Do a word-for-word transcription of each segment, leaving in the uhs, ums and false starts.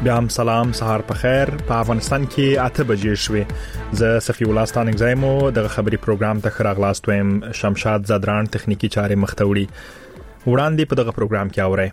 بیا هم سلام، سهار په خیر. په افغانستان کې اته بجې شوې. زه صفی الله ستانګ زایمو د خبري پروګرام ته خراغلاست ويم. شمشاد زدران تخنیکی چارې مختوړي وړاندې په دغه پروګرام کې اورئ.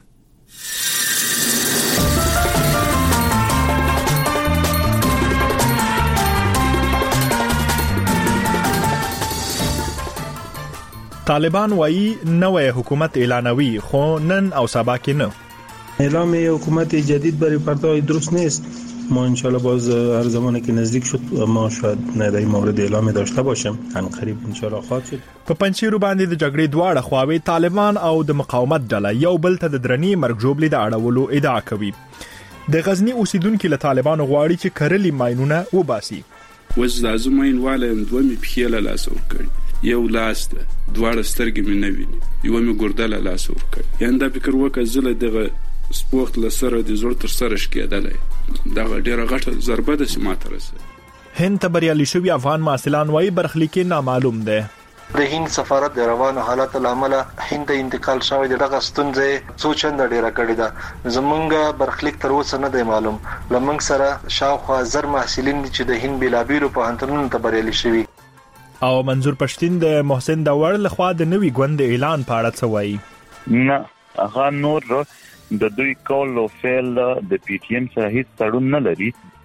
طالبان وایي نوې حکومت اعلانوي، خو نن او سبا کې نه. اعلام حکومت جدید برای پرتای درست نیست. ما انشالله باز هر زمانی که نزدیک شد ما شاید نه در این مورد اعلام داشته باشیم. ان قریب انشالله خواهد شد. په پنځیرو باندې د جګړې دواړه خواوې طالبان او د مقاومت ډله یو بل ته د درنی مرګ جوړې د اړولو ادعا کوي. د غزنی اوسیدونکو له طالبانو غواړي چې کرلي ماينونه وباسي. وز لازم ماين دوه می پخېله لاس ورکړي، یو لاس ده، دواړه سترګې مې نه ویني، یو می ګردله لاس ورکړي. یان دا فکر وکړه زله دغه سپورت لسره د زړه تر سره شکېدلې، دا ډېره غټه ضربه ده چې ماته رسېده. هند ته بریالي شوي افغان محصلان وایي برخلیک نامعلوم ده. د هند سفارت د روانو حالاتو لامل هند ته انتقال شوی د دغه ستونزې څو چنده ډیره کړې ده. زمونږ برخلیک تر اوسه نه دی معلوم. لمنګ سره شاوخوا زر محصلین چې د هند بلابیرو په هنتونو ته بریالي شوي. او منظور پښتين د محسن داور لخوا د نوي ګوند اعلان په اړه څه وایي؟ نه هغه نور د دوی کول او فعل د پی ټی ایم سره هیڅ تړون نه لري.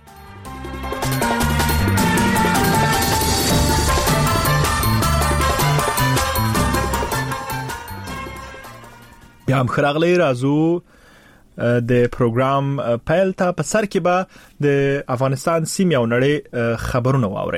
بیا هم خراغلی رازو د پروګرام پیل ته په سر کې به د افغانستان سیمه او نړۍ خبرونه واوري.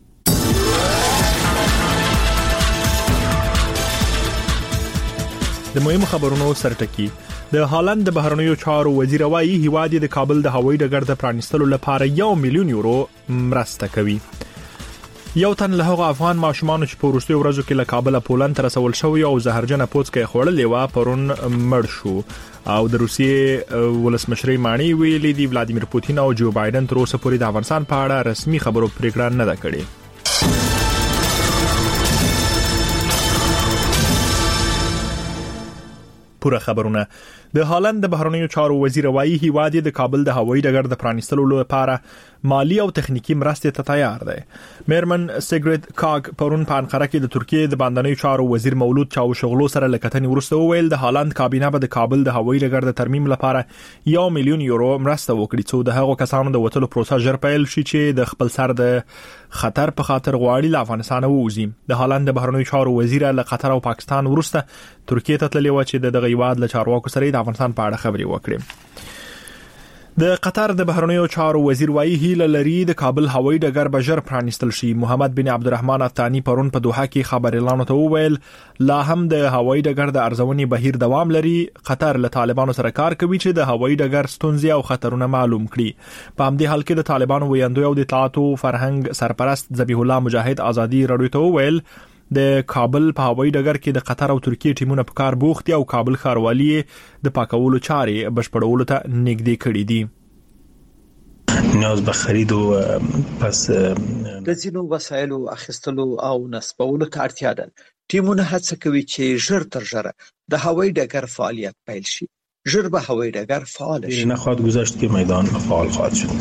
د مهمو خبرونو سرټکی د هالند د بهرنیو چارو وزیر وایي هیواد د کابل د هوایي ډګر د پرانیستلو لپاره یو میلیون یورو مرسته کوي. یو تن له هغه افغان ماشومان چې په وروستیو ورځو کې له کابل پولند ته رسول شوی او زهرجنه پوڅکې خوړلې و پرون مړ شو. او د روسیې ولسمشر مانی ویلي دی ولادیمیر پوتین او جو بایدن تر اوسه پورې د افغانستان په اړه رسمي خبرو پریکړه نه ده کړې. پوره خبرونه. د هالند د بهرنیو چارو وزیر وایي هیواد د کابل د هوایي ډګر د پرانیستلو لپاره مالی او تخنیکی مرستې ته تیار دی. میرمن سیګریت کاګ پرون په انقره کې د ترکیه د باندنیو چارو وزیر مولود چاوشغلو سره لکتنې ورسته وویل د هالند کابینه به د کابل د هوایي ډګر د ترمیم لپاره یو میلیون یورو مرسته وکړي څو د هغو کسانو د وټلو پروسه ژر پیل شي چې د خپل سر د خطر په خاطر غواړي له افغانستان ووځي. د هالند د بهرنیو چارو وزیر له قطر او پاکستان ورسته ترکیه ته تللی و چې د دغه هیواد له چارواکو سره د افغانستان په اړه خبري وکړي. د قطر د بهرنیو چارو وزیر وایي هیله لري د کابل هوایي ډګر به ژر پرانیستل شي. محمد بن عبدالرحمن افغانی پرون په دوحه کې خبر اعلان وکړ لا هم د هوایي ډګر د ارزونې بهیر دوام لري. قطر له طالبانو سره کار کوي چې د هوایي ډګر ستونزې او خطرونه معلوم کړي. په همدې حال کې د طالبانو ویاندوی او د اطلاعاتو فرهنګ سرپرست ذبیح الله مجاهد ازادي رادیو ته وویل د کابل په هوایي ډګر کې د قطر او ترکیه ټیمونه په کار بوخت دي او کابل ښاروالي د پاکولو چارې بشپړولو ته نږدې کړي دي. نیاز به خرید او پس د ځینو وسایلو اخیستلو او نصبولو ته اړتیا ده. ټیمونه هڅه کوي چې ژر تر ژره د هوایي ډګر فعالیت پیل شي. ژر به هوایي ډګر فعال شي. نه خواهد گذاشت که میدان فعال خواهد شد.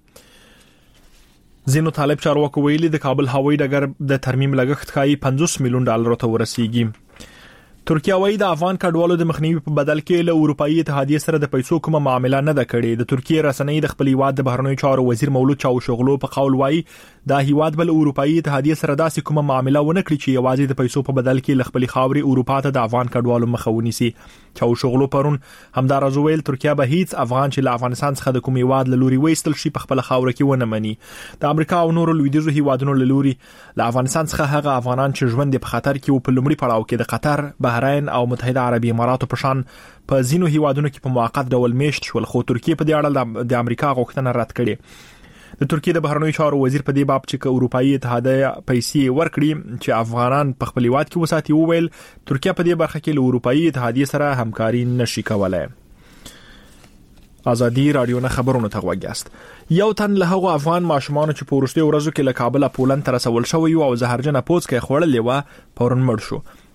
زینو طالب چارواکو ویلي د کابل هوایي ډګر د ترمیم لګښت ښایي پنځوس میلیون ډالر ته ورسیږي. ترکیه وايي د افغان کډوالو د مخنیوي په بدل کې له اروپאי اتحادیه سره د پیسو کومه معامله نه ده کړې. د ترکیه رسنۍ د خپل هیواد د بهرنیو چارو وزیر مولود چاوشغلو په قول وايي دا هیواد بل اروپאי اتحادیه سره داسې کومه معامله ونه کړي چې یوازې د پیسو په بدل کې ل خپل خاوري اروپا ته د افغان کډوالو مخاوني سي. چاوشغلو پرون همدارز ویل ترکیه به هیڅ افغان چې له افغانستان څخه د کوم هیواد له لوري وېستل شي په خپل خاور کې ونه مني. د امریکا او نورو لویدیځو هیوادونو له لوري له افغانستان څخه هغه افغانان چې ژوند په خطر کې او په لومړي پړاو کې د قطر، بحرین او متحده عربي اماراتو په شان په ځینو هیوادونو کې په موقت ډول میشت شول، خو ترکیه په دې اړه د امریکا غوښتنه رد کړې. د ترکیه د بهرنیو چارو وزیر په دې باب چې اروپאי اتحادیه پیسې ورکړي چې افغانان په خپل هیواد کې وساتي وویل ترکیه په دې برخه کې له اروپאי اتحادیه سره همکاري نشي کولای. ازادي رادیو نه خبرونه ته وګیاست. یو تن له هغو افغان ماشومان چې په ورستي ورځو کې له کابل پولند ته رسول شوی او زهرجنه پوڅکې خوړلې و پرون مړ شو.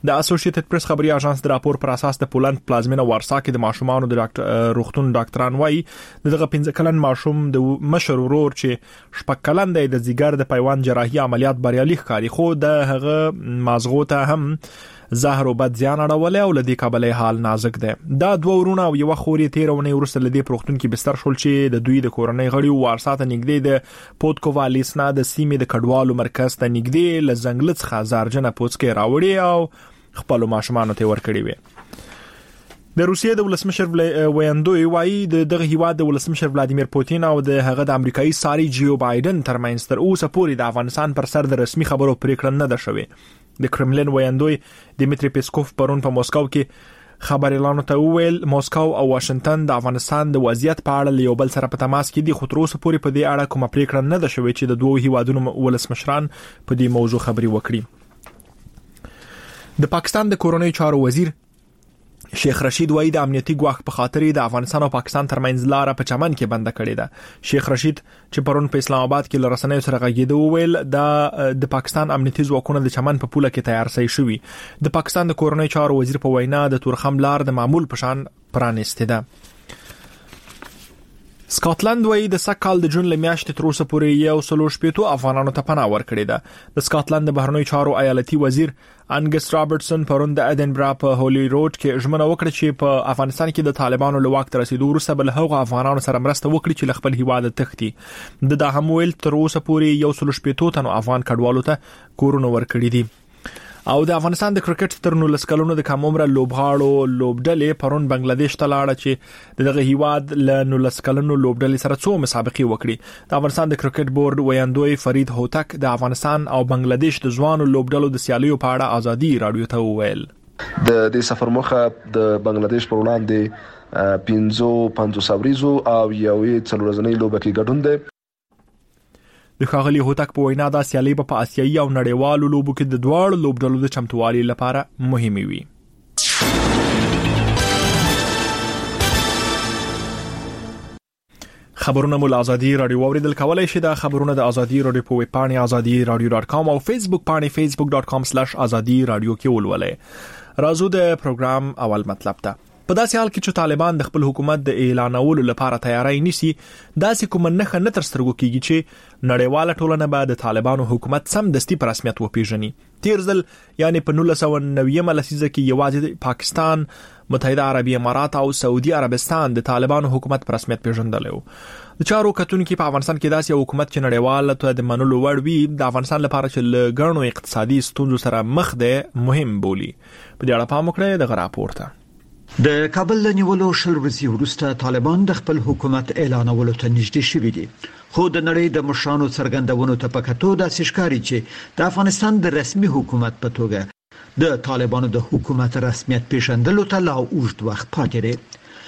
د اسوسییټډ پریس خبري اژانس د راپور پر اساس د پولند پلازمینه وارسا کې د ماشومانو د ډاکټر روغتون ډاکټران وایي دغه پنځه کلن ماشوم د مشر ورور چې شپږ کلن دی د ځیګر د پیوند جراحي عملیات بریالي ښکاري خو د هغه مازغو ته هم زهر او بد زیان اړولې او لدی کابلې حال نازک دی. دا دوه ورونه او یو خوري تیرونه ورسره لدی پروختون کې بستر شول چې د دوی د کورنۍ غړي وارسا ته نږدې د پودکووالیسنا د سیمې د کډوالو مرکز ته نږدې لزنګل څخه زارجنه پوسکې راوړي او خپل ماشومان ته ورکړي وي. د روسیې د ولسمشر ویاندوی وایي د دغه هیواد د ولسمشر ولادیمیر پوتین او د هغه د امریکایي ساري جیو بایدن ترمنځ تر اوسه پورې د افغانستان پر سر د رسمي خبرو پریکړه نه ده شوې. د کرملین ویاندوی دیمتری پیسکوف پرون په موسکو کې خبريالانو ته وویل موسکو او واشنگټن د افغانستان د وضعیت په اړه یو بل سره په تماس کې دي خو تر اوسه پورې په دې اړه کومه پریکړه نه ده شوې چې د دوه هیوادونو ولسمشران په دې موضوع خبري وکړي. د پاکستان د کورونی چارو وزیر شیخ رشید وایي د امنیتي ګواښ په خاطر د افغانستان او پاکستان ترمنځ لار په چمن کې بند کړې ده. شیخ رشید چې پرون په اسلام آباد کې لرسنۍ سره غږیده وویل د د پاکستان امنیتي ځواکونه د چمن په پوله کې تیار سي شوي. د پاکستان د کورونی چارو وزیر په وینا د تورخم لار د معمول په شان پرانیسته ده. سکاټلند وایي د سکهال د جون لمیاشتې تر اوسه پورې یو سلو شپېتو افغانانو ته پناه ورکړې ده. د سکاټلند د بهرنیو چارو ایالتي وزیر انګس رابرټسن پرون د ایډنبرا په هولي روډ کې ژمنه وکړه چې په افغانستان کې د طالبانو له واک ته رسیدو وروسته بل هغه افغانانو سره مرسته وکړي چې خپل هیواد تختی. د دا هم ویل تر اوسه پورې یو سلو شپېتو تنو افغان کډوالو ته کورونه ورکړي دي. او د افغانستان د کرکټ تر نولس کلونو د کم عمره لوبغاړو لوبډلې پرون بنگلاديش ته لاړه چې دغه هیواد له نولس کلونو لوبډلې سره څو مسابقې وکړي. د افغانستان د کرکټ بورډ ویاندوی فرید هوتک د افغانستان او بنگلاديش د ځوانو لوبډلو د سیالیو په اړه ازادي رادیو ته وویل د دې سفر مخه د بنگلاديش پر وړاندې پنځو پنځو ساوریزو او یوې څلورځنۍ لوبه کې ګډون دی. د ښاغلي هوتک په وینا دا سیالي په آسیایي او نړیوالو لوبو کې د دواړو لوبډلو د چمتووالي لپاره مهمه وي. خبرونه مول ازادي رادیو اوریدل کولای شي. دا خبرونه د ازادي رادیو په ویب پاڼه ازادي رادیو ډاټ کام او فیسبوک پاڼه فیسبوک ډاټ کام سلیش ازادي رادیو کې ولولئ. راځو د پروګرام اول مطلب ته. په داسې حال کې چې طالبان د خپل حکومت د اعلانولو لپاره تیاری نیسي داسې کوم نه نه تر سترګو کېږي چې نړیواله ټولنه به د طالبانو حکومت سم دستي په رسمیت وپیژني. تیر ځل یعنی په نولس سوه نوي لسیزه کې یوازې پاکستان، متحده عربی امارات او سعودي عربستان د طالبانو حکومت په رسمیت پیژندل. د چارو کتونکو په افغانستان کې داسې حکومت چې نړیواله ته د منلو وړ وي د افغانستان لپاره چې لګڼو اقتصادي ستونزو سره مخ دی مهم بولی. په دې اړه پام وکړئ د راپورته. د کابل له نیولو شل ورځې وروسته طالبان د خپل حکومت اعلانولو ته نږدې شوي دي خو د نړۍ د مشرانو څرګندونو ته په کتو داسې ښکاري چې د افغانستان د رسمي حکومت په توګه د طالبانو د حکومت رسمیت پیژندلو ته لا اوږد وخت پاتې دی.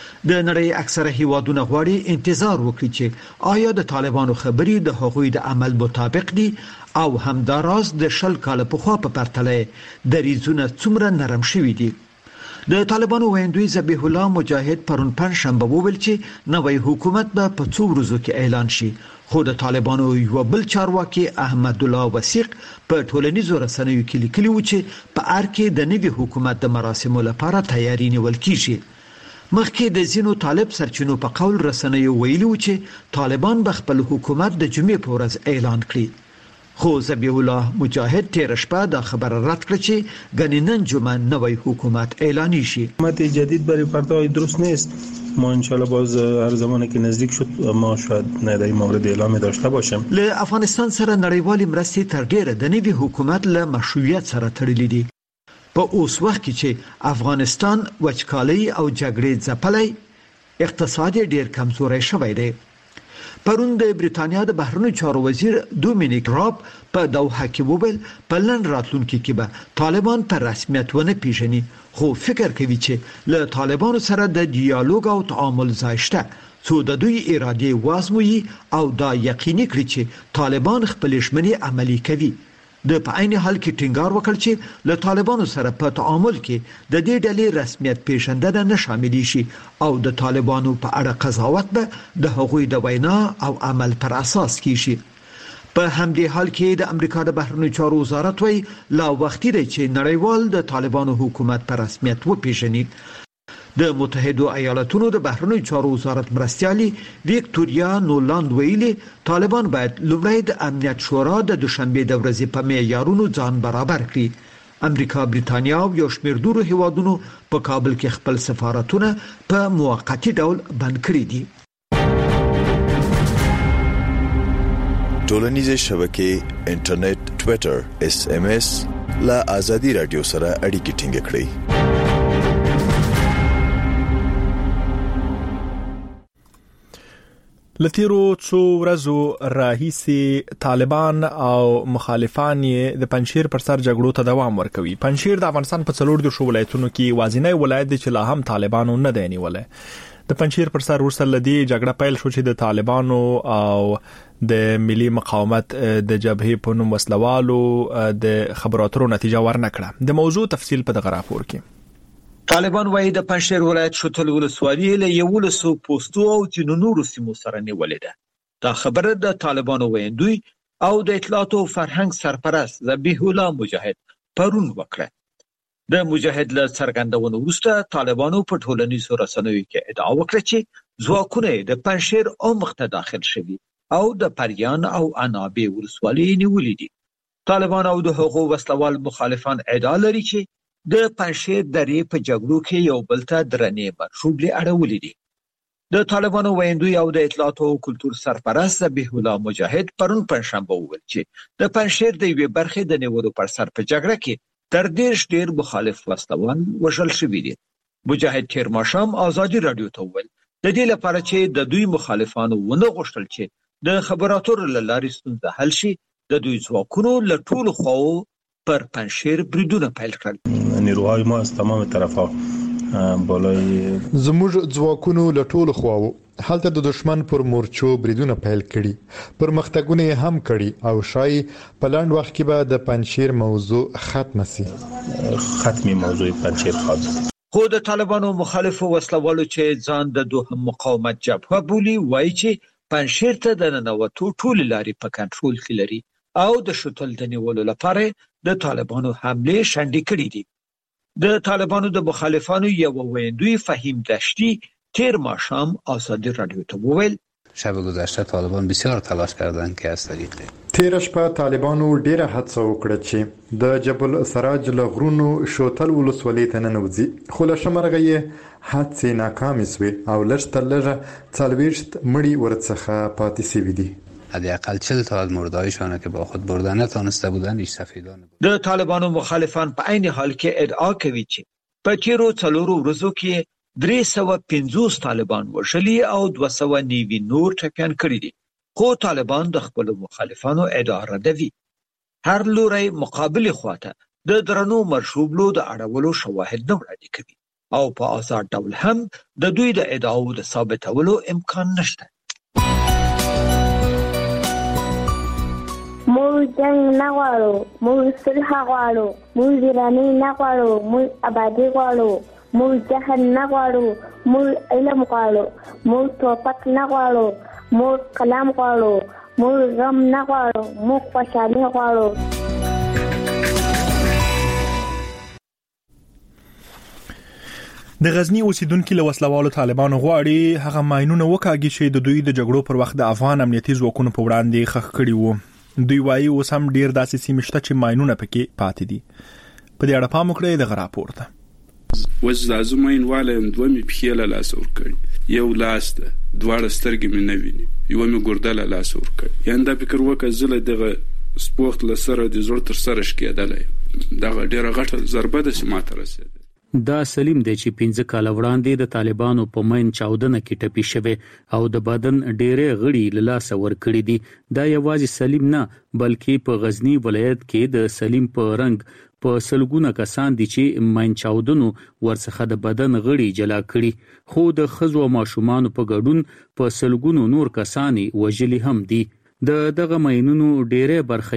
د نړۍ اکثره هیوادونه غواړي انتظار وکړي چې آیا د طالبانو خبرې د هغوی د عمل مطابق دي او همداراز د شل کال په خوا په پرتله دریځونه څومره نرم شوي دي. د طالبانو ویاندوی ذبیح الله مجاهد پرون پنځشنبه وویل چې نوی حکومت به په څو ورځو کې اعلان شي خو د طالبانو یو بل چارواکي احمد الله وثیق په ټولنیزو رسنیو کې لیکلي و چې په ار کې د نوي حکومت د مراسمو لپاره تیاری نیول کیږي. مخکې د زینو طالب سرچینو په قول رسنیو ویلي و چې طالبان به خپل حکومت د جمعې په ورځ اعلان کړي خو ذبیح الله مجاهد تیر شپه دا خبر رد کړ چې گنینن جمعه نوی حکومت اعلانی شي. حکومت جدید برای پرتای درست نیست. ما انشالله باز هر زمانی که نزدیک شد ما شاید در این مورد اعلامی داشته باشیم. له افغانستان سره نړیوالې مرستې تر ډیره د نوي حکومت له مشروعیت سره تړلې دي. په اوس وخت کې چې افغانستان وچکالي او جګړې ځپلې اقتصاد ډیر کمزوري شوی دی. پرون د بریتانیا د بهرنیو چارو وزیر دومینیک راب په دوحه کې وویل په لن راتلونکي کې به طالبان په رسمیت ونه پیژني خو فکر کوي چې له طالبانو سره د ډیالوګ او تعامل ځای شته څو د دوی اراده وازموي او دا یقیني کړي چې طالبان خپل ژمنې عملي کوي. د په عین حال کې ټینګار وکړ چې له طالبانو سره په تعامل کې د دې ډلې رسمیت پیژندنه نه شامل شي او د طالبانو په اړه قضاوت به د هغوی د وینا او عمل پر اساس کیږي. په همدې حال کې د امریکا د بهرنیو چارو وزارت وایي لا وختي دی چې نړیوال د طالبانو حکومت په رسمیت وپیژني. د متحده ایالاتونو د بهرنیو چارو وزارت مرستیالي ویکټوریا نولاند ویلي طالبان باید لومړی د امنیت شورا د دوشنبه د ورځې په معیارونو ځان برابر کړي. امریکا، بریتانیا او یو شمېر نورو هیوادونو په کابل کې خپل سفارتونه په موقتی ډول بند کړي دي. ټولنیزې شبکې، انټرنیټ، ټوئیټر، اس ام اس لا ازادي رادیو سره اړیکې ټینګ کړئ. لتیرو څو ورځو راهیسې طالبان او مخالفان یې د پنځشیر پر سر جګړو ته دوام ورکوي. پنځشیر د افغانستان په څلور د شو ولایتونو کې وازینی ولایت دی چې لا هم طالبانو نه دی نیولې. د پنځشیر پر سر ورسره لدی جګړه پیل شو چې د طالبانو او د ملي مقاومت د جبهې په نوم وسلوالو د خبراتو نتیجه ورنکړه. د موضوع تفصیل په دغه راپور کې. طالبان وايي د پنځشیر ولایت شوتل ولسوالۍ له یولسو پوسټو او ځینو نورو سیمو سره نیولې ده. دا خبره د طالبانو ویندوی او د اطلاعات او فرهنګ سرپرست ذبیح الله مجاهد پرون وکړه. د مجاهد له څرګندونو وروسته طالبانو په ټولنیزو رسنیو کې ادعا وکړه چې ځواکونه د پنځشیر عمق ته داخل شوي او د پریان او عنابه ولسوالۍ نیولې دي. طالبان او د حقوق وسلوال مخالفان ادعا لري چې د پنځشیر درې په جګړو کې یو بل ته درنې مرشوبلې اړولې دي. د طالبانو ویندوی او د اطلاعات او کلتور سرپرست ذبیح الله مجاهد پرون پنځشنبه وویل چې د پنځشیر د یوې برخې د نیولو پر سر په جګړه کې تر دېرش ډېر مخالف وسلوال وژل شوي دي. مجاهد تیر ماښام ازادي رادیو ته وویل د دې لپاره چې د دوی مخالفانو ونه غوښتل چې د خبراتو له لارې ستونزه حل شي، د دوی ځواکونو له ټولو خواو پر پنځشیر بریدونه پیل کړل. نیروهای ما از تمام طرفا بالای زموږ ځواکونو له ټولو خواو هلته د دشمن پر مورچو بریدونه پیل کړي، پرمختګونه یې هم کړي او شای په لاند وخت کې به د پنځشیر موضوع ختم شي. ختمي موضوع پنځشیر خاص. خو د طالبانو مخالفو وسلوالو چې ځان د دوهم مقاومت جبهه بولي وایي چې پنځشیر ته د ننوتو ټول لارې په کنټرول کې لري او د شوتل د نیولو لپاره د طالبانو حمله شنډې کړې دي. د طالبانو د مخالفانو یو ویندوی فهیم دشتی تیر ماښام آزادی رادیو ته وویل شب گذشته طالبان بسیار تلاش کردند که از طریق تیر شپه طالبانو ډیره هڅه وکړه چې د جبل سراج له غرونو شوتل ولسوالۍ ته ننوځي، خو له شمرغه یې هڅې ناکامې سوې او لږ تر لږه څلوېښت مړي ورڅخه پاتې شوي دي. حداقل چهل تا از مردهایشان که با خود بردن نتانسته بودند ریش سفیدان بود. د طالبانو مخالفان په عین حال کې ادعا کوي چې په تیرو څلورو ورځو کې درې سوه پنځوس طالبان وژلي او دوه سوه نیوي نور ټپیان کړي دي. خو طالبان د خپل مخالفانو ادعا ردوي. هر لوري مقابل خواته د درنو مرشوبلو د اړولو شواهد نه وړاندې کوي او په آزاد ډول هم د دوی د ادعاو د ثابتولو امکان نشته. موږ جنگ نه غواړو، موږ صلح غواړو، موږ ویراني نه غواړو، موږ آبادي غواړو، موږ جهل نه غواړو، موږ علم غواړو، موږ توپک نه غواړو، موږ کلام غواړو، موږ غم نه غواړو، موږ خوشحالي غواړو. د غزنی اوسیدونکو له وسلوالو طالبانو غواړي هغه ماينونه وکاږي چې د دوی د جګړو پر وخت د افغان امنیتي ځواکونو په وړاندې خخ کړي وو. دوی وايي اوس هم ډیر داسې سیمې شته چې ماينونه پکې پاتې دي. په دې اړه پام وکړئ د راپور ته. وز لازم ماينواله دوه می پخېله لاس ور کړی، یو لاس ده، دواړه سترګې مې نه ویني، یو می ګردله لاس ور کړی. یان دا فکر وکړه زله دغه سپورت لسره د زړه تر سره شکېدلې، دغه ډیره غټه ضربه ده چې ماته رسېده. دا سلیم دی چې پنځه کال وړاندې د طالبانو په مین چاودنه کې ټپي شوی او د بدن ډېرې غړي له لاسه ورکړي دي. دا یوازې سلیم نه بلکې په غزنی ولایت کې د سلیم په رنګ په سلګونه کسان دي چې مین چاودنو ورڅخه د بدن غړي جلا کړي، خو د ښځو او ماشومانو په ګډون په سلګونو نور کسان وژلي هم دي. د دغه ماینونو ډېرې برخې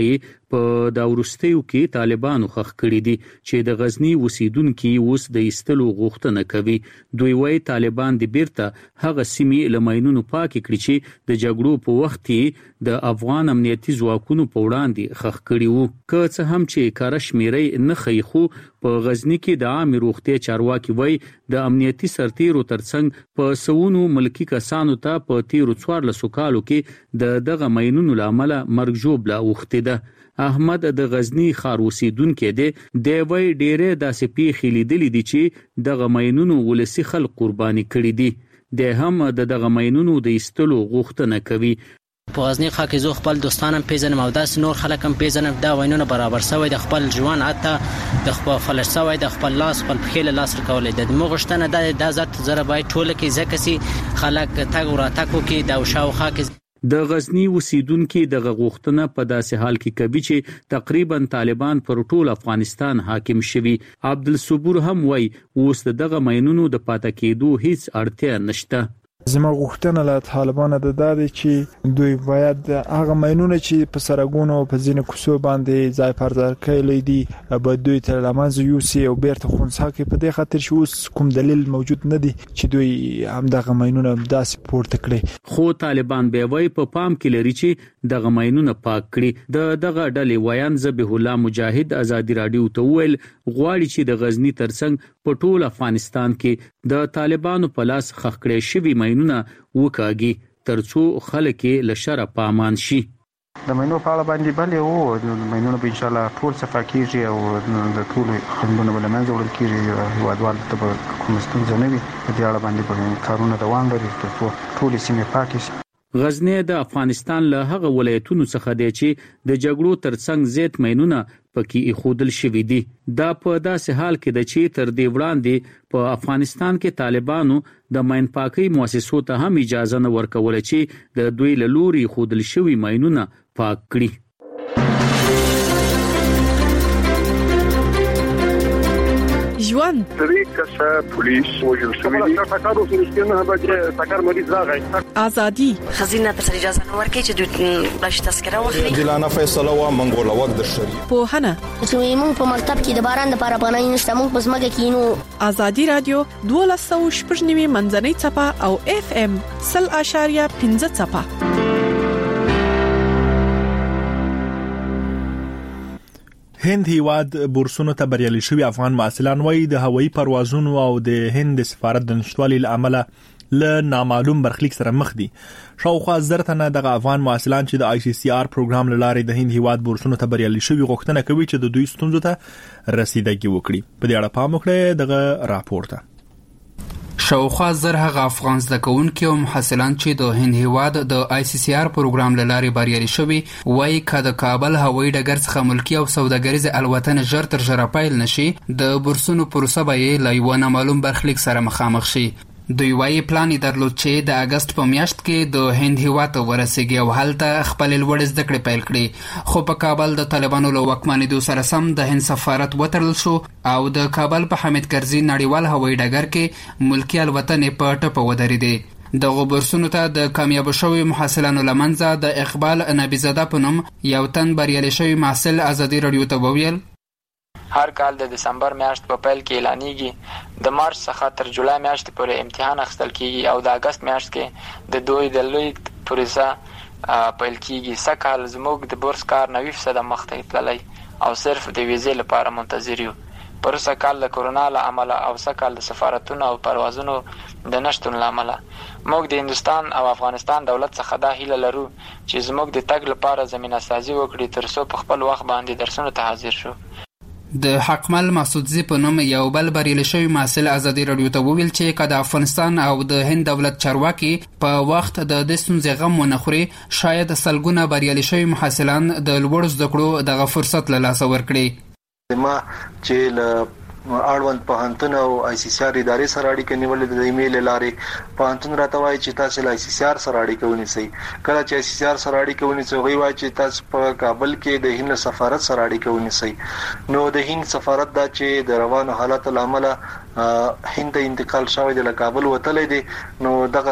په دا ورستیو کې طالبانو خخ کړی دي چې د غزنی اوسیدونکو اوس د ایستلو غوښتنه کوي. دوی وايي طالبان د بیرته هغه سیمې لماینونو پاک کړی چې د جګړو په وخت کې د افغان امنیتي ځواکونو په وړاندې خخ کړی وو. که څه هم چې کار شمیرې نه خي خو په غزنی کې د عام روغتي چارواکي وای د امنیتي سرتیرو ترڅنګ په سونو ملکی کسانو ته په تیرو څوارلسو کالو کې د دغه ماینونو لامل مرګ جوړه وخته ده. احمد د غزنی ښار اوسیدونکو دی د وای ډېرې داسې پیښې لیدلې دي چې دغه ماینونو ولسی خلک قرباني کړي دي. د هم د دغه ماینونو د ایستلو غوښتنه کوي. په غزنی ښار کې زه خپل دوستانم پیژنم او داس نور خلک هم پیژنم. دا وینونه برابر شوی د خپل ژوند حتی د خپل فلش شوی د خپل لاس خپل پخیل لاس رکولې د مغشتنه د د ذات زره بای ټوله کې ځکه سي خلک تاګ ورا تاکو کې دا شاوخه کې د غزنی اوسیدونکو د غوښتنه په داسې حال کې کوي چې تقریبا طالبان پر ټول افغانستان حاکم شوي. عبدالصبور هم وای اوس دغه ماینونو د پاتې کېدو هیڅ اړتیا نشته. زما غوښتنه له طالبانو د دادی چې دوی باید هغه ماینونه چې په سرګونو په ځینو کوڅو باندې ځای پر ځای کړي دي به دوی تر لمنځه یوسي او بیرته خونسا کې په دې خاطر چې اوس کوم دلیل موجود نه دی چې دوی هم دغه ماینونه داسې پورته کړي. خو طالبان به وای په پام کې لري چې دغه ماینونه پاک کړي. د دغه ډلې ویان ذبیح الله مجاهد ازادي رادیو ته ویل غواړي چې د غزنی ترڅنګ په ټول افغانستان کې د طالبانو په لاس خخ کړي شوی ماینونه وکاږي ترڅو خلک له شر په امان شي. د ماینو په اړه باندې بلې وو د ماینونو به ان شاء الله ټول صفا کیږي او د ټول خندونه بل منځ وړل کیږي. هیوادوال ته به کوم ستونزه نه وي. په دې اړه باندې به کارونه دوام لري ترڅو ټول سیمې پاکې شي. غزنی د افغانستان له هغه ولایتونو څخه دی چې د جګړو ترڅنګ زیات ماینونه پکې اخودل شوي دي. دا په داسې حال کې د چې تر دې وړاندې په افغانستان کې طالبانو د ماین پاکي مؤسسو ته هم اجازه نه ورکول چې د دوی له لوري خودل شوی ماینونه پاک کړي. ژوند درې کسه پولیس وژل شوي دي. تاکارو چې نه به تاکار مریض راغی. ازادي خزینه په اجازه نه ورکړي چې دوی بلش تذکره واخلي. جلانه فیصله وا منګول وخت د شریعت په هنه چې موږ په مکتب کې د باران د لپاره باندې نشته موږ په سمګه کې نو ازادي رادیو دوه سوه شپږ نیمه منځنۍ چپه او اف ام صفر اشاریه پنځه چپه. هند هیواد بورسونو ته بریالي شوی افغان محصلان وایي د هوایي پروازونو او د هند سفارت د نشټوالي لامل له نامعلوم برخلیک سره مخ دي. شاوخوا زر تنه د افغان محصلان چې د آی سی سی آر پروګرام لاره د هند هیواد بورسونو ته بریالي شوی غوښتنه کوي چې د دوی ستونزو ته رسیدګي وکړي. په دې اړه پام وکړئ دغه راپور ته. شاوخوا زر هغه افغان زده کوونکي او محصلان چې د هند هیواد د آی سی سی آر پروګرام لاره بریالي شوي وایي که د کابل هوایي ډګر څخه ملکي او سوداګریزه الوتنه ژر تر ژره پیل نشي د بورسونو پروسه به یې له یوه نامعلوم برخلیک سره مخامخ شي. دوی وایي پلان یې درلود چې د اګست په میاشت کې د هند هیواد ته ورسیږي او هلته خپل لوړ زده کړې پیل کړي. خو په کابل د طالبانو له واکمنېدو سره سم د هند سفارت وتړل شو او د کابل په حامد کرزي نړیوال هوایي ډګر کې ملکي الوتنې په ټپه ودرېدې. دغه بورسونو ته د کامیاب شوي محصلانو لمنځه د اقبال نبیزاده په نوم یو تن بریالي شوی محصل ازادي رادیو ته وویل هر کال د دسمبر میاشت په پیل کې اعلانېږي. د مارچ څخه تر جولای میاشتې پورې امتحان اخیستل کیږي او د اګست میاشت کې د دوی د لوی پروسه پیل کیږي. سږکال زموږ د بورس کار نوي فیصده مخته تللی او صرف د ویزې لپاره منتظر یو. پروسه کال د کورونا له امله او سږکال د سفارتونو او پروازونو د نشتون له امله موږ د هندوستان او افغانستان دولت څخه دا هیله لرو چې زموږ د تګ لپاره زمینه سازي وکړي ترڅو په خپل وخت باندې درسونو ته حاضر شو. د حقمل مسعودزی په نوم یو بل بریالي شوی محصل ازادي رادیو ته وویل چې که د افغانستان او د هند دولت چارواکي په وخت د دې ستونزې غم ونه خوري شاید سلګونه بریالي شوي محصلان د لوړو زده کړو دغه فرصت له لاسه ورکړي. ما چې له اړوند پوهنتون او آی سی سی آر ادارې سره اړیکه نیولې د ایمیل لارې پوهنتون راته وایي چې تاسو له آی سی سی آر سره اړیکه ونیسئ. کله چې آی سی سی آر سره اړیکه ونیسئ هغوی وایي چې تاسو په کابل کې د هند سفارت سره اړیکه ونیسئ. نو د هند سفارت دا چې د روانو حالاتو له امله هند ته انتقال شوی دی له کابل وتلی دی نو دغه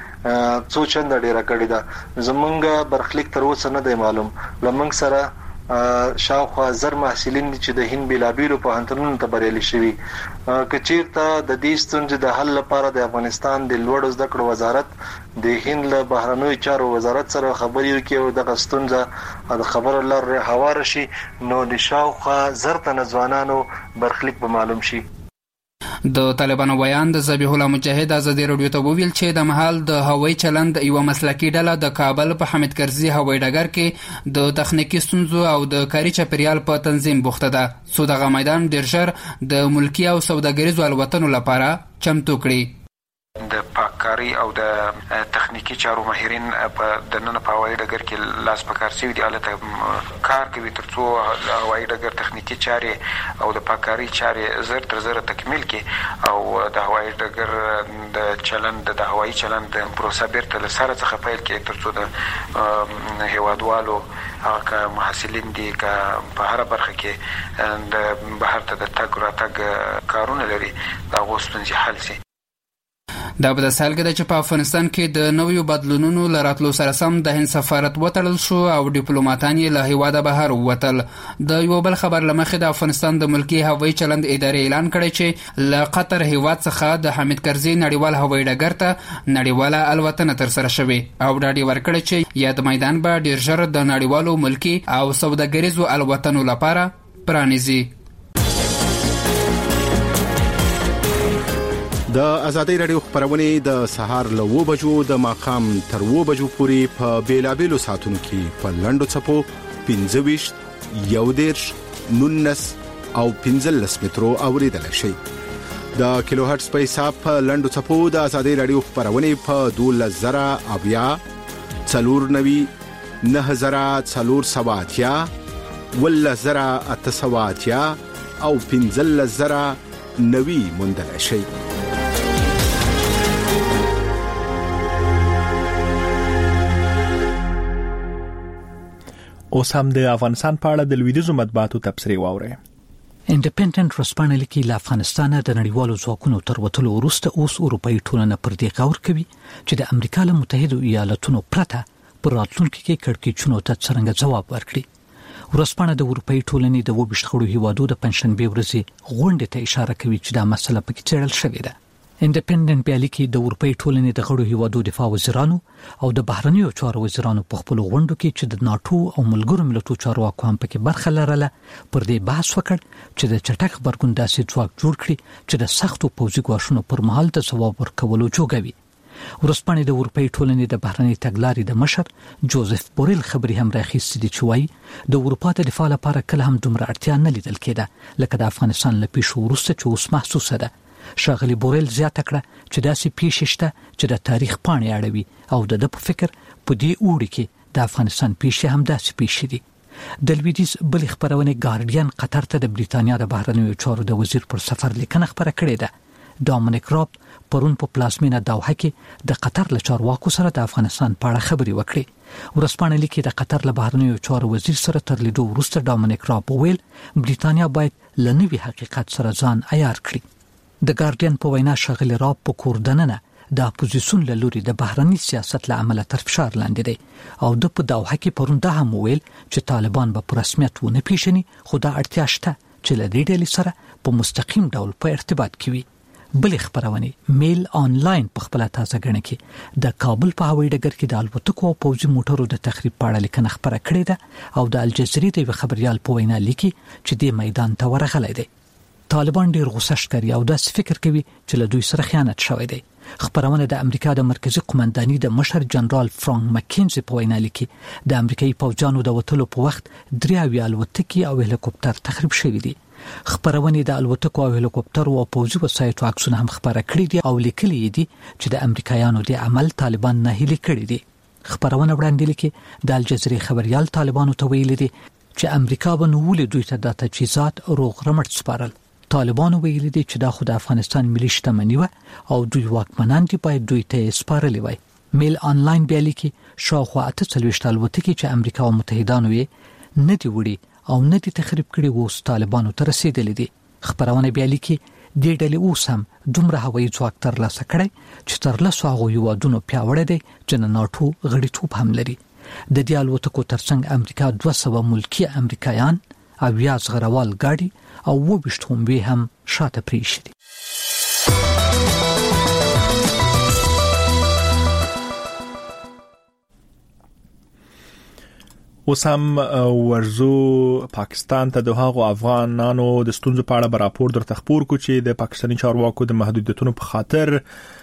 ستونزې څو چنده ډیره کړې ده. زمونږ برخلیک تر اوسه نه دی معلوم. له موږ سره شاوخوا زر محصلین چې د هند بلابیلو په هنتونو ته بریالي شوي. کچیرته د دې ستونزې د حل لپاره د افغانستان د لوړو زده کړو وزارت د هند له بهرنوي چارو وزارت سره خبرې وکړي او د ستونزه د خبرو لار هوار شي نو د شاوخوا زر تن ځوانانو برخلیک به معلوم شي. د طالبانو بیان د ذبیح الله مجاهد ازادي رادیو ته ویل چې د محل د هوایي چلند یو مسلکي ډله د کابل په حامد کرزي هوایي ډګر کې د تخنیکی ستونزو او د کاري چاپیریال په تنظیم بوخته ده. سو دغه میدان ډیر ژر د ملکی او سوداګریزو الوتنو لپاره چمتو کړي. د پاککاری او د تخنیکی چارو ماهرین په د نن په هوایي ډګر کې لاس په کار سوي دي، البته کار کوي ترڅو د هوایي ډګر تخنیکی چارې او د پاککاری چارې زر تر زر تکمیل کړي او د هوایي ډګر د چلند د هوایي چلند پروسه بیرته له سره څخه پیل کړي ترڅو د هیوادوالو هغه محصلین دي که په هر برخه کې د بهر ته د تګ راتګ کارونه لري دا غوښتنې حل شي. دا په داسې حال کې ده چې په افغانستان کې د نویو بدلونونو له راتلو سره سم د هند سفارت وتړل شو او ډیپلوماټان یې له هیواده بهر ووتل. د یو بل خبر له مخې د افغانستان د ملکی هوایي چلند ادارې اعلان کړی چې له قطر هیواد څخه د حامد کرزي نړیوال هوایي ډګر ته نړیواله الوتنه ترسره شوې او ډاډ ورکړی چې یاد میدان به ډیر ژر د نړیوالو ملکی او سوداګریزو الوتنو لپاره پرانیزي. د ازادي رادیو خبرونه د سهار له و بجو د ماقام تر و بجو پورې په بیلابیلو ساعتونو کې په لندو چپو پنځه ویشت یو دیرش نونس او پنځلس مترو اوریدل شي. د کیلو هرتز په حساب په لندو چپو د ازادي رادیو خبرونه په دولس زره اویا څلور نوي نه زره څلور سواتیا ولا زره اتسواتیا او پنځلس زره نوي مندل شي. اوس هم د افغانستان په اړه د لویدیزو مطبوعاتو تبصرې واورئ. انډیپندنت ورسپانه لیکي له افغانستانه د نړیوالو ځواکونو تر وتلو وروسته اوس اروپאי ټولنه پر دې غور کوي چې د امریکا له متحده ایالاتونو پرته پر راتلونکي کې کړکېچونو ته څنګه جواب ورکړي. ورسپانه د اروپאי ټولنې د وبشت خړو هیوادو د پنځشنبه ورځې غونډې ته اشاره کوي چې دا مسله پکې څېړل شوې ده. انډیپندنت بیا لیکي د اروپאי ټولنې د غړو هیوادو دفاع وزیرانو او د بهرنیو چارو وزیرانو په خپل غونډو کې چې د ناتو او ملګرو ملتونو چارواکو هم پکې برخه لرله پر دې بحث وکړ چې د چټک خبرګون داسې ځواک جوړ کړي چې د سختو پوځي ګواښونو پر مهال د ځواب ورکولو جوګوي. ورسپانې د اروپאי ټولنې د بهرنی تګلارې د مشر جوزف بوریل خبري هم راخیستې دي چې وايي د اروپا د دفاع لپاره کله هم دومره اړتیا نه لیدل کېده لکه د افغانستان له پیښو وروسته چې اوس محسوسه ده. شاغلی بوریل زیاته کړه چې داسې پیښې شته چې د تاریخ پاڼې اړوي او د د په فکر په دې اوړي کې د افغانستان پیښې هم داسې پیښې دي. د لویدیز بل خبرونه ګارډین قطر ته د بریتانیا د بهرنیو چارو د وزیر پر سفر لیکنه خبره کړې ده. ډومینیک راب پرون په پلازمینه دوحه کې د قطر له چارواکو سره د افغانستان په اړه خبرې وکړې. ورسپانه لیکي د قطر له بهرنیو چارو وزیر سره تر لیدو وروسته ډومینیک راب ویل بریتانیا باید له نوي حقیقت سره ځان عیار کړي. د ګارډین په وینا شغل راب په کوردننه د اپوزیسیون له لوري د بهرني سیاست له عمله تر فشار لاندې دی او د په دوحه کې پرون دا هم ویل چې طالبان به پر رسمیت ونه پیژني خو دا اړتیا شته چې له دې ډلې سره په مستقیم ډول په ارتباط کې وي. بل خبرونه میل آنلاین په خپل تازه غنه کې د کابل په هوایي ډګر کې د الوتکو او پوځي موټرو د تخریب په اړه لیکنه خبره کړې ده او د الجزیرې د خبريال په وینا لیکي چې د میدان ته ورغلی دی. طالبان ډیر غوسه ښکاري او داسې فکر کوي چې له دوی سره خیانت شوی دی. خبرونه د امریکا د مرکزی قومنداني د مشر جنرال فرانک مکینزي په وینا لیکي د امریکایي پوځیانو د وټلو په وخت درې الوتکې او هلیکوپټر تخریب شوي دي. خبرونه د الوتکو او هلیکوپټر او پوځي وسایطو عکسونه هم خبره کړي دي او لیکلي دي چې د امریکایانو د عمل طالبان نه هلي کړي دي. خبرونه وړاندې لیکي د الجزیرې خبريال طالبانو ته ویلي دي چې امریکا به نو ولې دوی ته د تجهیزات روغ رمټ سپارل. طالبان ویلي دي چې دا خو د افغانستان ملي شتمني و او دوی واکمنان دي باید دوی ته سپارلې وای. میل آنلاین بیا لیکي شاوخوا اته څلوېښت الوتکې چې امریکا او متحدانو یې نه دی وړي او نه دي تخریب کړي وو طالبانو ته رسیدلې دي. خبرونه بیا لیکي د ډلې اوس هم دومره هوایي ځواک ترلاسه کړی چې تر لسو هغو هیوادونو پیاوړی دی چې د ناټو غړیتوب هم لري. د دې الوتکو ترڅنګ امریکا دوه سوه ملکی امریکایان او یا زغروال ګاډي او وبشت هم به هم شاته پریښي دي. وسام ورزو پاکستان ته د هغو افغانانو د ستونزو په اړه راپور درته خبر کو چې د پاکستاني چارواکو د محدودیتونو په خاطر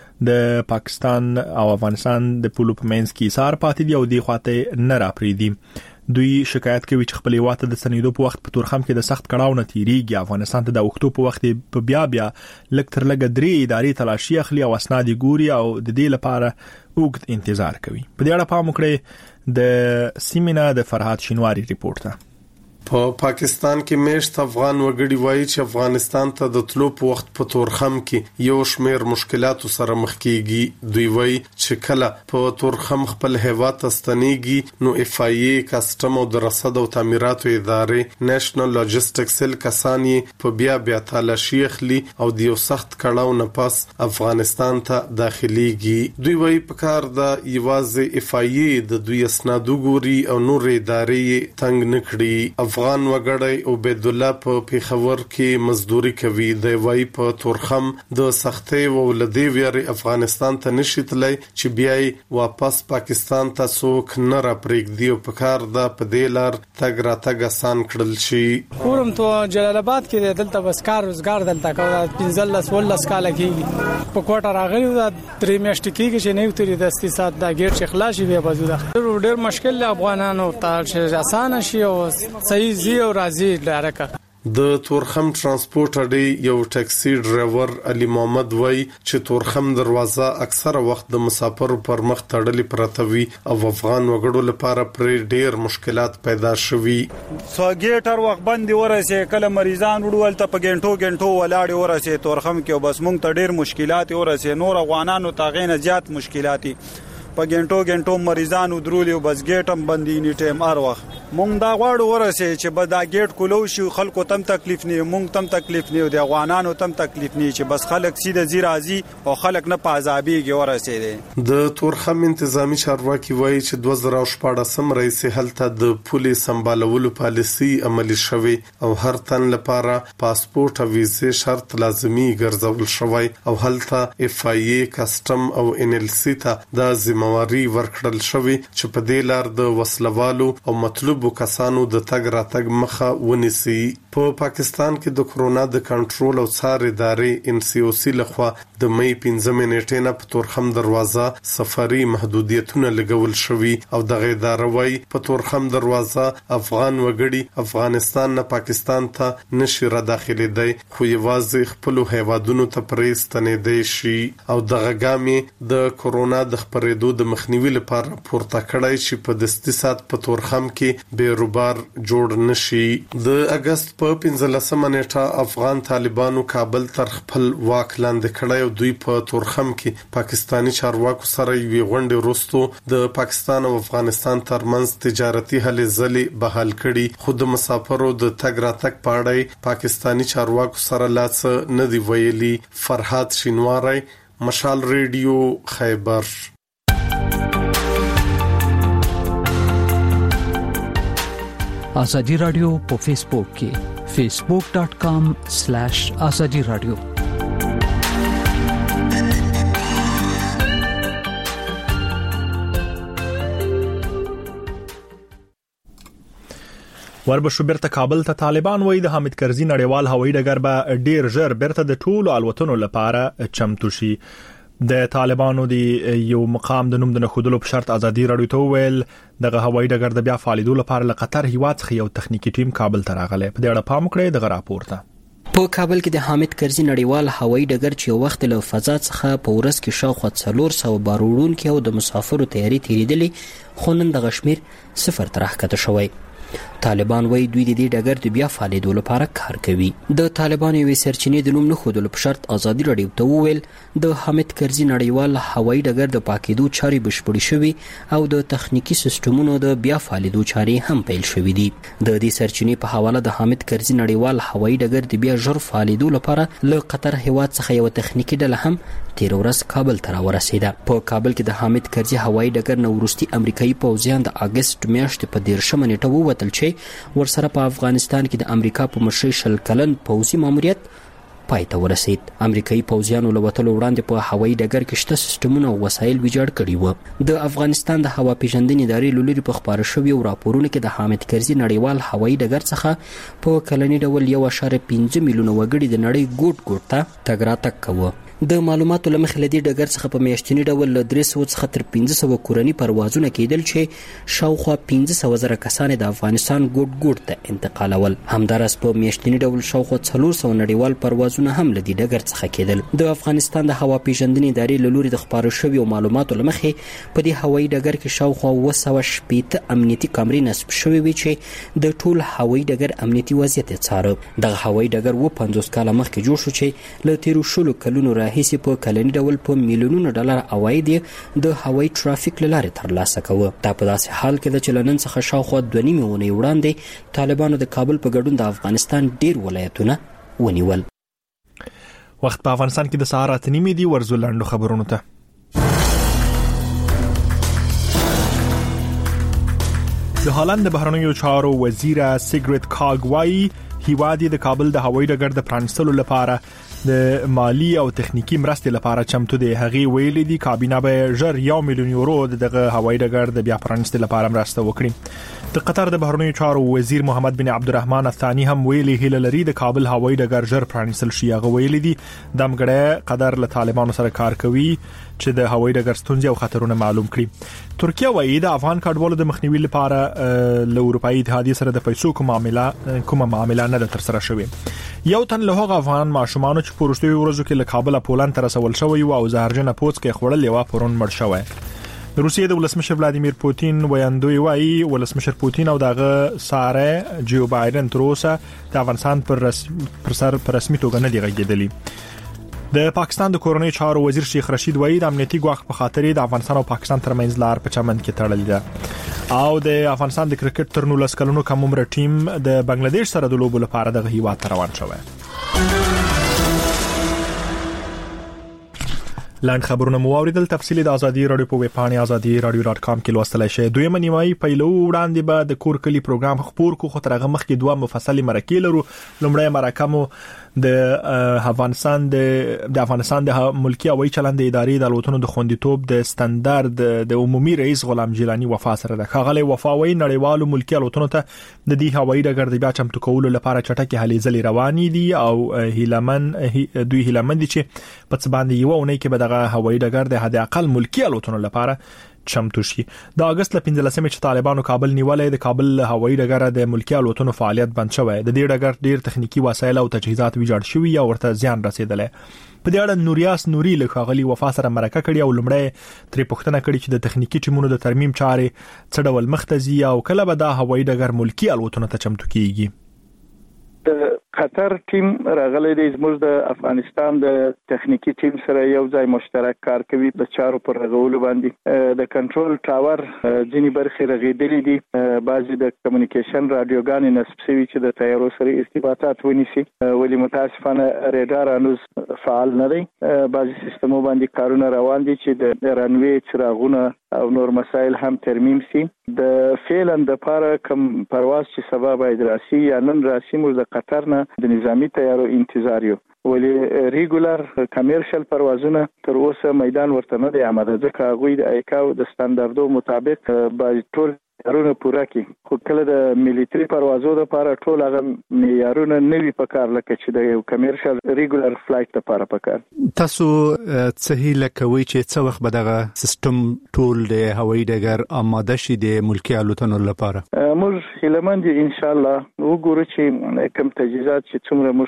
د پاکستان او افغانستان د پولو په منځ کې ایثار پاتې دی او دی خواته نه راپریدي. دوی شکایت کوي چې خپل هیواد ته د سنیدو په وخت په تورخم کې د سخت کړهو نه تیریږي. افغانستان ته د اکتوبر په وخت په بیا بیا لک تر لګ درې ادارې تلاشي اخلي او اسناد ګوري او د دې لپاره وګت انتظار کوي. په دې اړه پام وکړئ د سیمینا د فرهاد شینواری ریپورت ته. په پا پاکستان کې میشت افغان وګړي وایي چې افغانستان ته د تلو په وخت په تورخم کې یو شمېر مشکلاتو سره مخ کیږي. دوی وایي چې کله په تورخم خپل هیواد ته ستنېږي نو اف آی ای کسټم او د رصد او تعمیراتو ادارې نېشنل لاجستیک سیل کسان یې په بیا بیا تلاشي اخلي او د یو سخت کړهو نه پس افغانستان ته داخليږي. دوی وایي په کار د یوازې اف آی ای د دوی اسناد ګوري او نور ادارې تنګ نکړي. افغان وګړی عبید الله په پیښور کې مزدوري کوي. د وای په تورخم د سختي ولدي ویری افغانستان ته نشیتلای چې بیا واپس پاکستان ته څوک نه را پرېږدي او په کار د پدیلار تګ را تګ آسان کړل شي. کورم ته جلال آباد کې دلته بس کار روزګار دلته کوي پنځلس ولس کال کېږي په کوټه راغلی دا درې میاشتې کېږي چې نه وتري د استثمار د ګیر چې خلاص وي بازو ده ډېر مشکل افغانانو ته چې آسان شي او صحیح زی او راځي لارکه. د تورخم ترانسپورت اډې یو ټاکسي ډرایور علي محمد وای چې تورخم دروازه اکثره وخت د مسافرو پر مخ تړلې پراته وي او افغان وګړو لپاره پر ډېر مشکلات پیدا شوي. سوګیټر وخت باندې ورسې کله مریضان وړول ته په ګنټو ګنټو ولاړ ورسې تورخم کې بس مونږ ته ډېر مشکلات ورسې نور افغانانو ته غینه زیات مشکلاتي په ګنټو ګنټو مریضانو درولې او بس ګیټم بندي نی ټیم ار وخت مونږ دا غواړو ورسې چې به دا ګیټ کولو شي خلکو تم تکلیف نه مونږ تم تکلیف نه او د افغانانو تم تکلیف نه چې بس خلک سیده زی راځي او خلک نه پازابيږي ورسې. د تورخم انتظامی چارواکي وایي چې دوه زره شپږ رئیس هلته د پولیس سمبالولو پالیسي عملي شوی او هر تن لپاره پاسپورت او ویزه شرط لازمي ګرځول شوی او هلته اف آی ای کسٹم او ان ال سی ته د ذمہواری ورکړل شوی چې په دې لار د وسلوالو او مطلوبو کسانو د تګ راتګ مخه ونیسي. په پاکستان کې د کورونا د کنټرول او څار ادارې ان سی او سی لخوا د مې پنځمه نیټه نه په تورخم دروازه سفري محدودیتونه لګول شوی او د غیدار وای په تورخم دروازه افغان وګړي افغانستان نه پاکستان ته نشي را داخلي دی خو یوازې خپل هیوادونو ته پرېستنې دی شي او د غګامي د کورونا د خبرېدو د مخنیوي لپاره پورته کړای شي په دستي سات په تورخم کې بیروبار جوړ نشي. د اگست په پنځلسمه نیټه افغان طالبانو کابل تر خپل واک لاندې کړی او دوی په تورخم کې پاکستانی چارواکو سره یو غونډه وروستو د پاکستان او افغانستان ترمنځ تجارتي هلې ځلې بحال کړي خو د مسافرو د تګ راتګ په اړه پاکستانی چارواکو سره لاس نه دی ویلي. فرهاد شینواری مشال ریډیو خیبر. آزادی رادیو په فیسبوک کې فیسبوک ډاٹ کام سلیش آزادی رادیو. وربشو بیرته کابل ته طالبان وایي د حامد کرزي نړیوال هوایي ډګر به ډیر ژر بیرته د ټولو الوتنو لپاره چمتو شي. د طالبانو دی یو مقام د نوم د نخودلو په شرط ازادي رادیو ته ویل دغه هوایي ډګر د بیا فعالیدو لپاره له قطر هیواد څخه یو تخنیکی ټیم کابل ته راغلی. په دې اړه پام وکړئ دغه راپور ته. په کابل کې د حامد کرزي نړیوال هوایي ډګر چې وخت له فضا څخه په ورځ کې شاوخوا څلور سوه بارودونکو او د مسافرو تیاری تیریدلې خو نن د غشمیر صفر تر راښکته شوی. طالبان وایي دوی د دې ډګر د بیا فعالیدو لپاره کار کوي. د طالبان یوې سرچینې د نوم نه ښودلو په شرط ازادي راډیو ته وویل د حامد کرزي نړیوال هوایي ډګر د پاکېدو چارې بشپړې شوي او د تخنیکي سیستمونو د بیا فعالیدو چارې هم پیل شوي دي. د دې سرچینې په حواله د حامد کرزي نړیوال هوایي ډګر د بیا ژر فعالیدو لپاره له قطر هیواد څخه یو تخنیکي ډله هم تیر ورځ کابل ته راورسېده. په کابل کې د حامد کرزي هوایي ډګر نه وروستي امریکایي پوځیان د اګست میاشتې په دیرشمه نیټه ووتل چې ورسره په افغانستان کې د امریکا په مشرۍ شل کلن پوځي ماموریت پای ته ورسید. امریکایي پوځیانو له وتلو وړاندې په هوایي ډګر کې شته سیستمونه او وسایل ویجاړ کړي وو. د افغانستان د هوا پیژندنې ادارې له لوري په خپاره شویو راپورونو کې د حامد کرزي نړیوال هوایي ډګر څخه په کلني ډول یو اعشاریه پنځه میلیونه وګړي د نړۍ ګوټ ګوټ ته تګ راتګ کوه. د معلوماتو له مخې له دې ډګر څخه په میاشتني ډول له درې سوه څخه تر پنځه سوه کورني پروازونه کېدل چې شاوخوا پنځه سوه زره کسان د افغانستان ګوټ ګوټ ته انتقالول. همداراز په میاشتني ډول شاوخوا څلور سوه نړیوال پروازونه هم له دې ډګر څخه کېدل. د افغانستان د هوا پیژندنې ادارې له لوري د خپاره شویو معلوماتو له مخې په دې هوایي ډګر کې شاوخوا اووه سوه شپېته امنیتي کامرې نصب شوې وې چې د ټول هوایي ډګر امنیتي وضعیت یې څاره. دغه هوایي ډګر اووه پنځوس کاله مخکې جوړ شو چې له تېرو شلو کلونو راهیسې په کلني ډول په میلیونونو ډالر عواید د هوایي ترافیک له لارې ترلاسه کوه. دا په داسې حال کې ده چې له نن څخه شاوخوا دوه نیمې اونۍ وړاندې طالبانو د کابل په ګډون د افغانستان ډیر ولایتونه ونیول. وخت په افغانستان کې د سهار اته نیمې دی. ورزو لاندو خبرونو ته. د هالند د بهرنیو چارو وزیر سیګریټ کاګ وايي هیواد د کابل د هوایي ډګر د پرانستلو لپاره د مالی او تخنیکی مرستې لپاره چمتو دی. هغه ویلي دي کابینه به ژر یو میلیون یورو دغه هوایي ډګر د بیا پرانستلو لپاره مرسته وکړي. د قطر د بهرنیو چارو وزیر محمد بن عبدالرحمن الثاني هم ویلي هیله لري د کابل هوایي ډګر ژر پرانستل شي. هغه ویلي دي د امګړه قطر له طالبانو سره کار کوي چې د هوایي ډګر ستونزې او خطرونه معلوم کړي. ترکیه وايي د افغان کډوالو د مخنیوي لپاره له اروپאי اتحادیه سره د پیسو کومه معامله کومه معامله نه ده تر سره شوې. یو تن له هغه افغان ماشومان چې په وروستیو ورځو کې له کابل پولند ته رسول شوی او زهرجن پوڅ کې خړل یو پرون مړ شوی. د روسیې د ولسمشر ولادیمیر پوتین ویاندوی وايي ولسمشر پوتین او دغه ساره جو بایدن تر اوسه د افغانستان پر پر سر پر رسمي توګه نه دی غږیدلی. د پاکستان د کورنۍ چارو وزیر شیخ رشید وايي د امنیتي ګواښ په خاطر د افغانستان او پاکستان ترمنځ لار په چمن کې تړلې ده. او د افغانستان د کرکټ تر نولس کلونو کم عمر ټیم د بنگلاديش سره د لوبو لپاره د هیواد روان شوی. لاند خبرونه مو اوریدل. تفصیلی د ازادي رادیو په ویب پاڼه ازادي رادیو ډاټ کام کې لوستلای شئ. دوی منیمای پیلو وړاندې به د کور کلی پروګرام خبر کو خو ترغه مخ کې دوه مفصلی مرکې لرو. لومړی مرکه مو د افغانستان د د افغانستان د ملکی هوایي چلند ادارې د الوتنو د خوندیتوب د ستاندرد د عمومي رئیس غلام جیلانی وفا سره د خغلی وفاوي نړیوالو ملکی الوتنو ته د دې هوایي ډګر د بیا چمتو کولو لپاره چټکي هلې ځلې روانې دي او هیلمن دوی هیلمن دي چې په څه باندې یو اونۍ کې به دغه هوایي ډګر د حد اقل ملکی الوتنو لپاره چمتو شي. د اگست ل پنځلسمې چې طالبانو کابل نیولې د کابل هوایي ډګر د ملکی الوتنو فعالیت بند شوی. د دې ډګر ډیر تخنیکی وسایل او تجهیزات ویجاړ شوي او ورته زیان رسیدلې. په دې اړه نوریاس نوري له خاغلی وفا سره مرکه کړي او لمړی ترې پوښتنه کړي چې د تخنیکی ټیمونو د ترمیم چارې څه ډول مختزي او کله به دا هوایي ډګر ملکی الوتنو ته چمتو کیږي. د قطر ټیم راغلی دی زموږ د افغانستان د تخنیکی ټیم سره یو ځای مشترک کار کوي د چارو پر رغولو باندې. د کنټرول ټاور ځینی برخې رغیدلې دي، بعضی د کمیونیکیشن رادیوګانې نصب شوي چې د طیارو سره ارتباطات ونیسي، ولی متاسفانه ریډار انوز فعال نه دی. بعضی سیستمو باندې کارونه روان دي چې د رنوی څراغونه او نور مسایل هم ترمیم سي. د فعلا د پاره کم پرواز چې سبا باید راسي یا نن راسي موږ د قطر نه د نظامی طیارو انتظار یو، ولی ریګولر کمرشل پروازونه تر اوسه میدان ورته نه دی آماده، ځکه هغوی د ایکاو د ستاندردو مطابق باید ټول معیارونه پوره کړي. خو کله د مليټري پروازو لپاره ټول هغه معیارونه نوي پکار لکه چې د یو کمرشل ریګولر فلایټ لپاره پکار. تاسو څه هیله کوئ چې څه وخت به دغه سیستم ټول د هوایي ډګر آماده شي د ملکی الوتنو لپاره؟ موږ هیله مند ان شاء الله وګورو چې کوم تجهیزات چې څومره موږ ته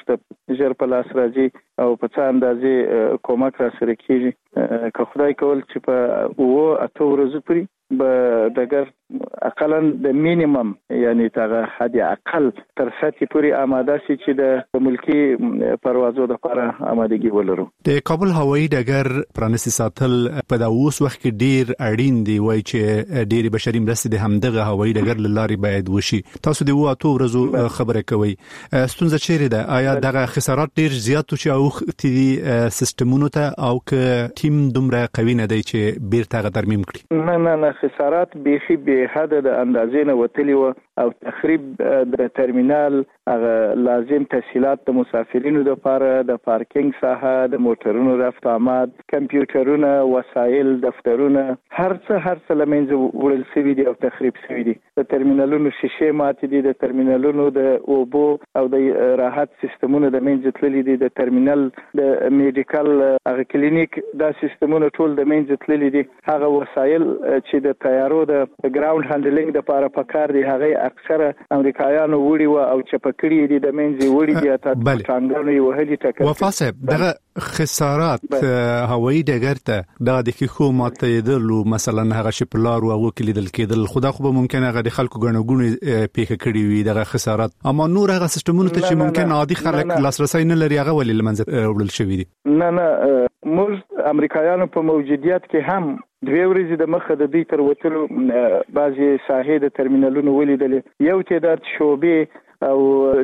ژر په لاس راځي او په څه اندازې کومک را سره کیږي که خدای کول چې په او اته ورځې پورې به دغه اقلا د مینیمم یعنی تر حد اقل تر سطح پورې آماده شي چې د ملکی پروازو لپاره آمادګي ولرو. د کابل هوایي ډګر پرانیستي ساتل په دا اوس وخت کې ډیر اړین دی وای چې ډیر بشري مرستې د همدغه هوایي ډګر لاري باید وشي. تاسو د واټو ورځو خبره کوي ستونزه چیرې ده؟ آیا دغه خسارات ډیر زیات شي او تدي سیستمونو ته او ک ټیم دومره قوي نه دی چې بیرته ترمیم کړي؟ نه نه نه خسارات بيخي به حد د اندازې نه وتلی و او تخریب د ترمینال هغه لازم تسهیلات د مسافرینو لپاره د پارکینګ ساحه د موټرونو رفت آمد کمپیوټرونه وسایل دفترونه هر څه هر څه لمنځه وړل شوي دي او تخریب شوي دي. د ترمینالونو شیشې ماتې دي، د ترمینالونو د اوبو او د راحت سیستمونو د منځ تللي دي، د ترمینال د میډیکل هغه کلینیک دا سیستمونه ټول د منځ تللي دي. هغه وسایل چې د تیارو د ګراوند هانډلینګ لپاره پکار دي هغه اکثره امریکایانو وړي و او چپکړي دي د منځ وړي دي اته څنګه یو وهلي ټکر. وفاسه دغه خسارات هوایي ډګر ته دا د خو ماته دلو مثلا هغه شپلار او وکیل دل کېدل خدا خو به ممکن هغه د خلکو غنغونې پیښه کړي وي دغه خسارات، اما نور هغه سیستمونه ته چې ممکن عادي خلک لاسرسي نه لري هغه ولې لمنځه وړل شوی دي. نه نه موږ امریکایانو په موجودیت کې هم دوی ورځې د مخه د دوی تر وتلو بعضي ساحې د ترمینالونو ولیدلې، یو تعداد شوبې او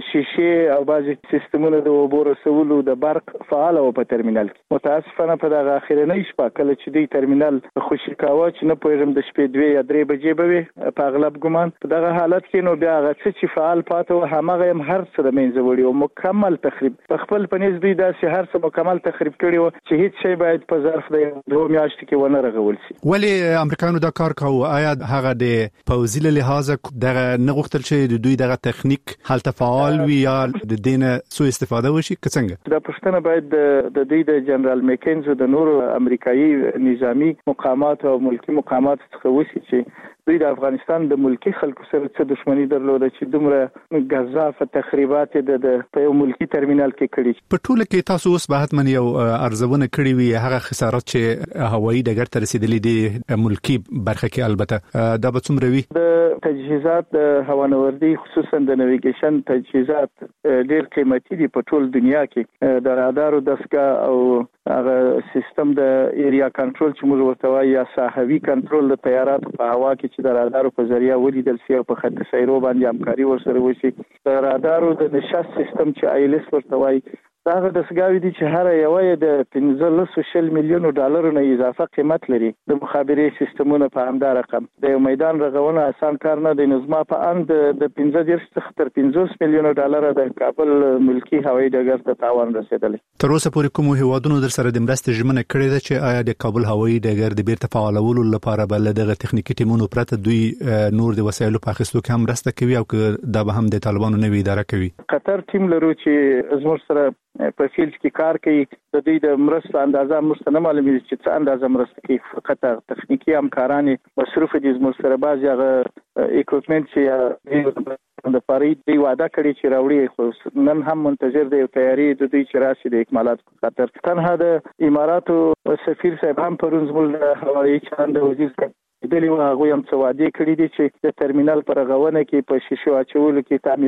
شیشې او بعضي سیستمونه د اوبو رسولو د برق فعال او په ترمینال کې. متاسفانه په دغه اخرنۍ شپه کله چې دوی ترمینال خوشی کاوه چې نه پوهېږم د شپې دوه یا درې بجې به وي په اغلب ګمان په دغه حالت کې نو بیا هغه څه چې فعال پاتې و همغه هم هر څه د منځه وړي او مکمل تخریب په خپل پنځ دوی داسې هر څه مکمل تخریب کړي و چې هیڅ شی باید په ظرف د دوه میاشتې کې ونه رغول شي. ولی امریکایانو دا کار کوي؟ آیا هغه د پوزي له لحاظه دغه نه غوښتل چې د دوی دغه تخنیک حالت فعال وي یا د دینه سو استفاده وشي که څنګه؟ دا پښتنه باید د دوی د جنرال میکنز د نورو امریکایي نظامی مقامات او ملکی مقامات څخه وشي چې دوی د افغانستان د ملکی خلکو سره څه دښمنی درلوده چې دومره غزاف تخریبات د په یو ملکی ترمینال کې کړي. په ټوله کې تاسو اوس به حتمن یو ارزونه کړی وي هغه خسارات چې هوایي ډګر ته رسیدلې دي ملکی برخه کې، البته دا به څومره وي؟ د تجهیزات د هوانوردی خصوصا د نیویګیشن تجهیزات ډېر قیمتي دي په ټول دنیا کې. د رادارو دستګاه او هغه سیستم د ایریا کنټرول چې موږ ورته وایي یا ساحوي کنټرول د طیاراتو په هوا کې چې د رادارو په ذریعہ ولیدل شي او په خط سیرو باندې همکاري ورسره وشي. د رادارو د نشست سیستم چې آیلس ورته وایي هغه د سګاوي دي چې هر یو د پنځلس میلیونو ډالرو نه اضافه قیمت لري. د مخابرې سیستمونه په همدا رقم د یو میدان رغونه آسان کار نه دی. نظم په اند د پنځه دېرش څخه تر پنځوس میلیونو ډالر د کابل ملکی هوایي ډګر ته تاوان رسیدلی. تر اوسه پورې کوم هیوادونو در سره د مرستې ژمنه کړې ده چې آیا د کابل هوایي ډګر د بیرته فعالولو لپاره بل دغه تخنیکی ټیمونو پرته دوی نور د وسایلو په اخیستلو کې هم مرسته کوي او دا به هم د طالبانو نوې اداره کوي؟ قطر ټیم لرو چې زموږ سره په فیلډ کې کار کوي. د دوی د مرستو اندازه مرسته نه معلومیږي چې څه اندازه مرسته کوي، فقط تخنیکی همکاران مصروف دي زموږ سره. بعضې هغه اکوپمنټ چې د پاري دی وعده کړی چې راوړي خو نن هم منتظر دی تیاری د دوی چې راشي د اکمالات په خاطر. تنها د اماراتو سفیر صاحب هم پرون زموږ هوایي چلند وزیر دلی و هغه هم څه وعده کړی دي چې د ترمینال پر غوونه کې په شیشو اچولو کې تعمیر